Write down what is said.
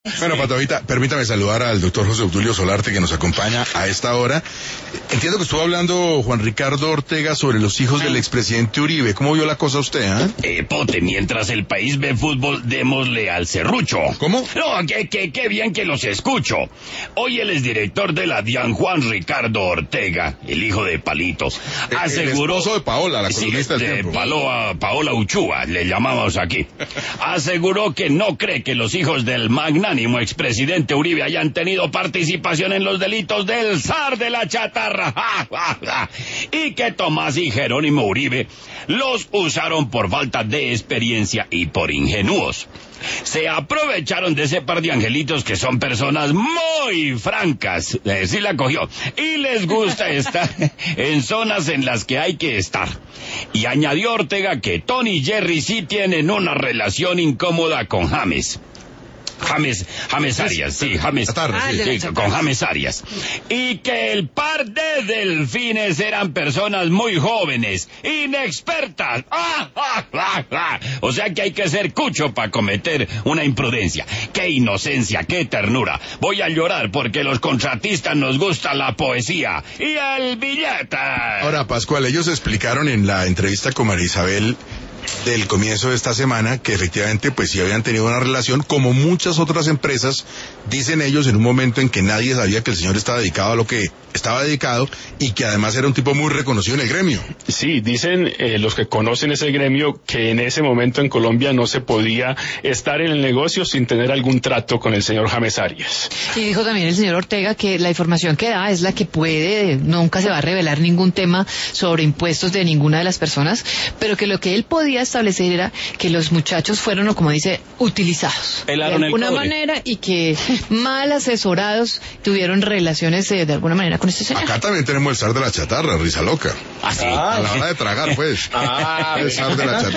Bueno, Patovita, permítame saludar al doctor José Obdulio Solarte, que nos acompaña a esta hora. Entiendo que estuvo hablando Juan Ricardo Ortega sobre los hijos del expresidente Uribe. ¿Cómo vio la cosa usted, Pote, mientras el país ve fútbol, démosle al serrucho. ¿Cómo? No, qué bien que los escucho. Hoy el exdirector de la DIAN, Juan Ricardo Ortega, el hijo de Palito, aseguró... El esposo de Paola, la columnista del Tiempo. Paola Uchúa, le llamamos aquí. Aseguró que no cree que los hijos del magnánimo expresidente Uribe hayan tenido participación en los delitos del zar de la chatarra. Y que Tomás y Jerónimo Uribe los usaron por falta de experiencia y por ingenuos. Se aprovecharon de ese par de angelitos que son personas muy francas, sí la cogió, y les gusta estar en zonas en las que hay que estar. Y añadió Ortega que Tony y Jerry sí tienen una relación incómoda con James Arias, sí, con James Arias. Y que el par de delfines eran personas muy jóvenes, inexpertas. O sea que hay que ser cucho para cometer una imprudencia. ¡Qué inocencia, qué ternura! Voy a llorar porque los contratistas nos gusta la poesía y el billete. Ahora, Pascual, ellos explicaron en la entrevista con María Isabel del comienzo de esta semana que efectivamente pues sí habían tenido una relación, como muchas otras empresas, dicen ellos, en un momento en que nadie sabía que el señor estaba dedicado a lo que estaba dedicado y que además era un tipo muy reconocido en el gremio. Sí, dicen los que conocen ese gremio que en ese momento en Colombia no se podía estar en el negocio sin tener algún trato con el señor James Arias. Y dijo también el señor Ortega que la información que da es la que puede, nunca se va a revelar ningún tema sobre impuestos de ninguna de las personas, pero que lo que él podía establecer era que los muchachos fueron, o como dice, utilizados de alguna manera y que mal asesorados tuvieron relaciones de alguna manera con este señor. Acá también tenemos el zar de la chatarra, Risa Loca. ¿Ah, sí? A la hora de tragar, pues. El zar de la chatarra.